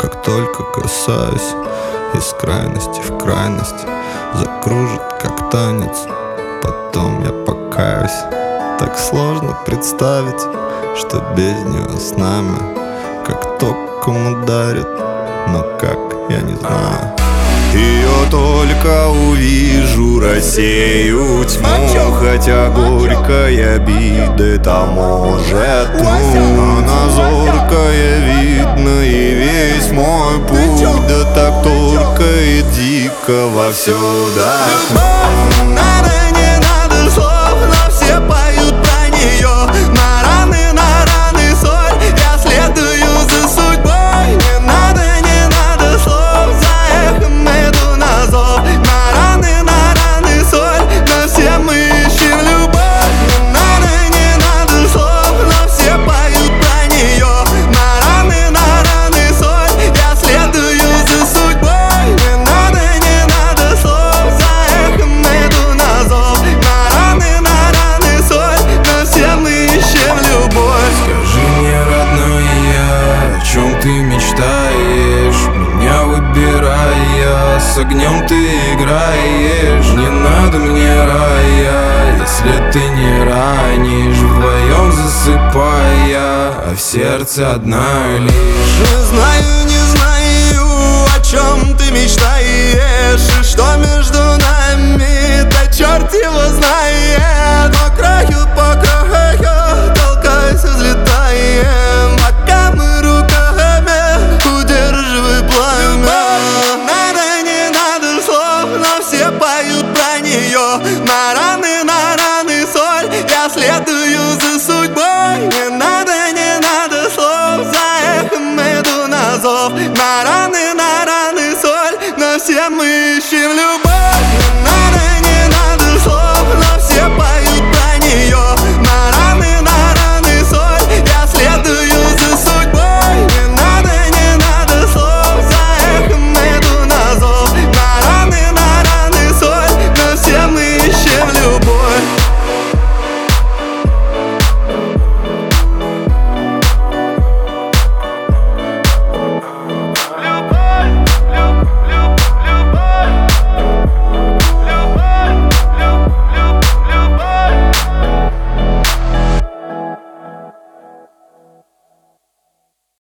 как только касаюсь, из крайности в крайность закружит, как танец. Потом я покаюсь. Так сложно представить, что без нее с нами как током ударит, но как, я не знаю. Ее только увижу, рассею тьму, хотя горькая обида-то может. Она зоркая, видно, и весь мой путь, да так торкает дико вовсюду. Надо, не надо слов, но все поют про нее. На раны соль, я следую за судьбой. Не надо слов, за эхом иду на зов. На раны соль, но все мы ищем любовь. Не надо слов, но все поют про нее. На раны соль, я следую за судьбой. Не надо слов, за эхом иду на зов. На раны соль, но все мы ищем любовь. Скажи мне, родная, о чем ты мечтаешь? Меня выбирая, с огнем ты играешь. Не надо мне рая, если ты не ранишь. Вдвоем засыпая, а в сердце одна лишь. Не знаю, о чем ты мечтаешь. И что между нами, да черт его знает. По краю толкаясь, взлетаем, пока мы руками удерживай пламя. Не надо слов, но все поют про нее. На раны соль, я следую за судьбой. Не надо слов, за эхом иду на зов. На раны соль, но все мы ищем любовь.